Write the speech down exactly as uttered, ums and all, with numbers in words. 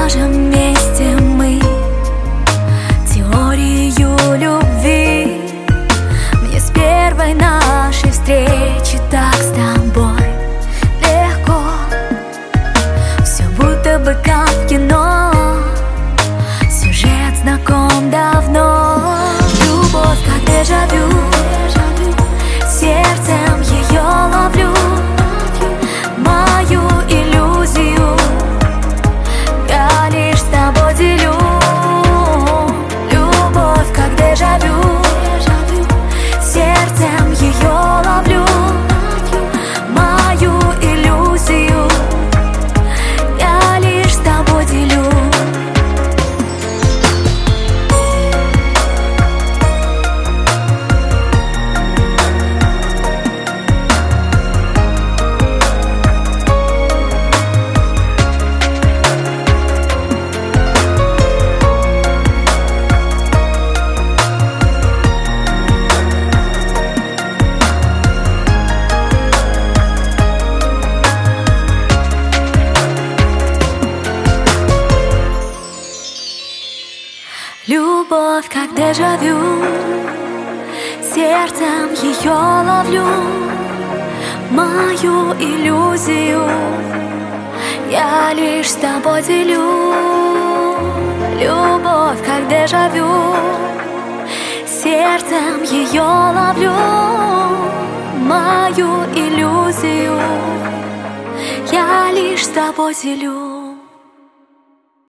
даже вместе мы теорию любви. Мне с первой нашей встречи так с тобой легко, все будто бы как в кино, сюжет знаком давно. Любовь как дежавю, сердцем ее ловлю, мою иллюзию я лишь с тобой делю. Любовь как дежавю, сердцем ее ловлю, мою иллюзию я лишь с тобой делю. Любовь как дежавю, сердцем ее ловлю, мою иллюзию я лишь с тобой делю. Любовь как дежавю, сердцем ее ловлю, мою иллюзию я лишь с тобой делю.